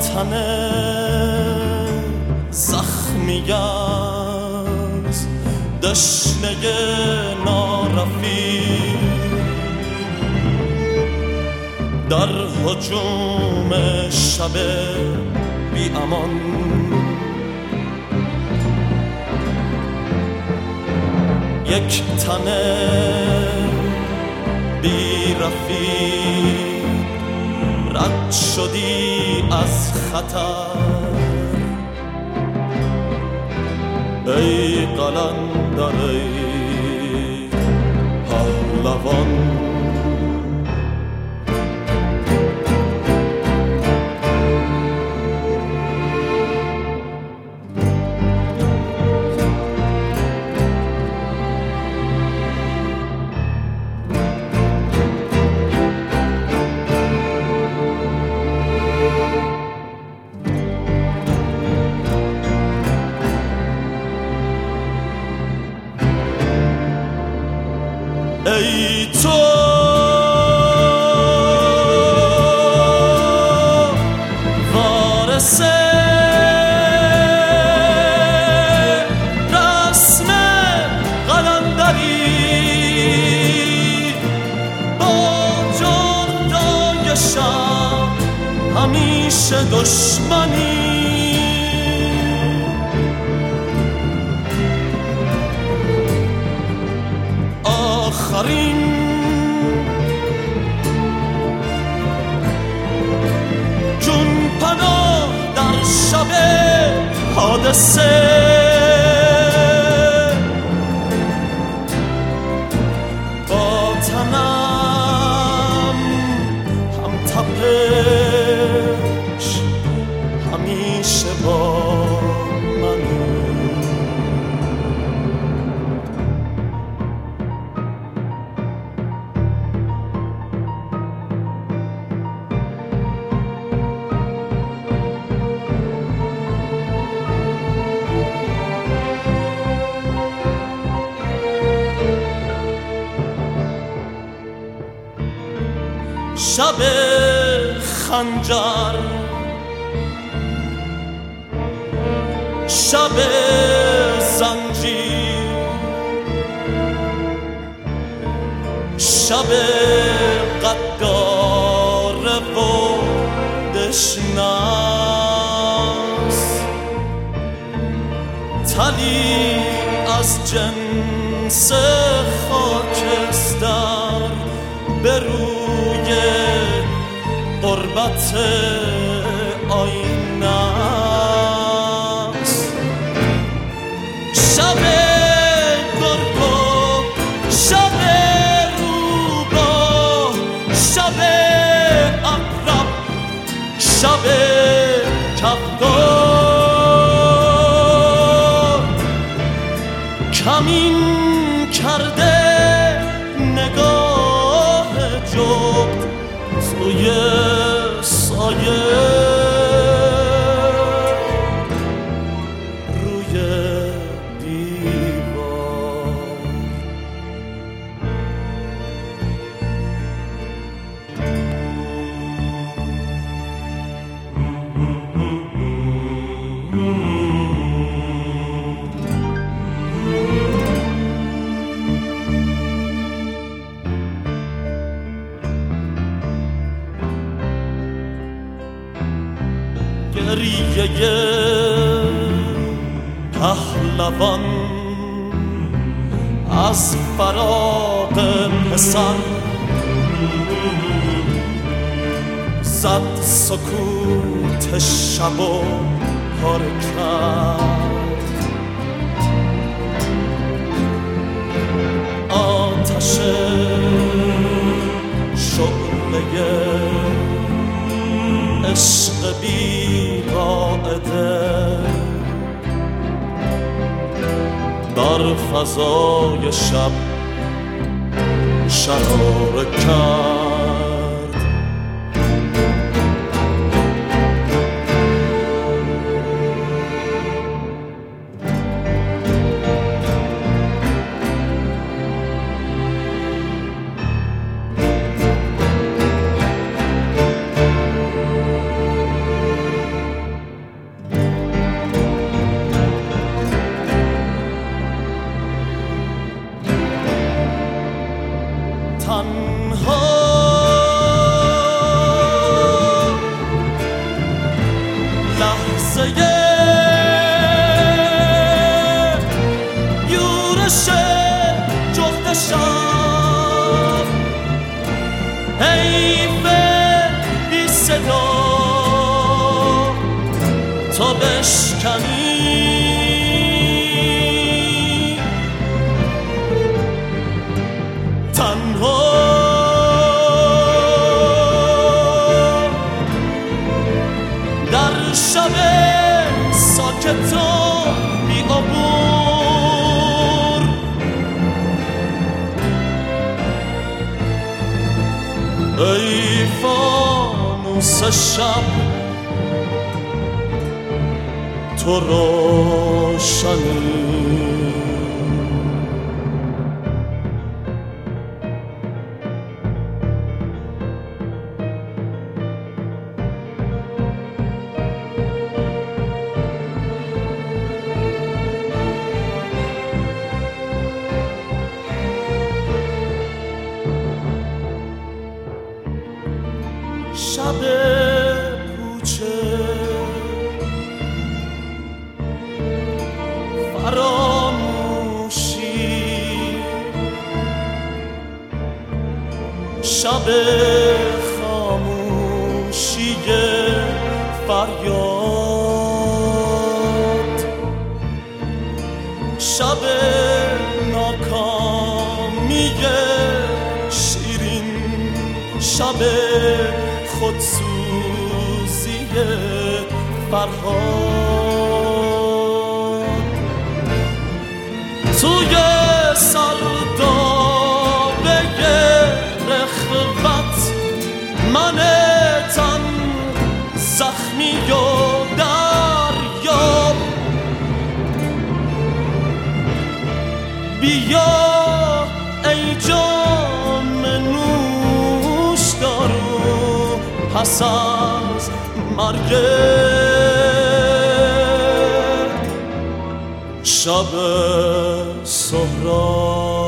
تن زخمی از دشنه نارفیق در هجوم شب بی امان یک تن بی رفیق رد شدی از خطر ای قلندر ای پهلوان ای تو وارث رسم قلندری با جردای شب همیشه دشمنی آخرین جون پناه در شب حادثه با تنم هم تپش همیشه با شب خنجر شب زنجیر شب غدار و دشناس تلی از جنس خاکستر به روی قربت آینه است شب گرگو شب روباه شب عقرب شب کفتار کمین کرده نگاه جغد توی سایه روی دیوار گریه پهلوان از فراق پسر زد سکوت شب و پر کرد آتش شعله عشق بی قاعده در فضای شب شراره کرد حیف بی صدا تا بشکنی تنها در شب ساکت و بی عبور ای فانوس شب تو روشنی شب پوچه فراموشی شب خاموشی فریاد شب ناکامی شیرین شب خودسوزی فرهاد توی سردابه رخوت من تن زخمی و دریاب بیا ای جام نوش دارو پس از مرگ شب سهراب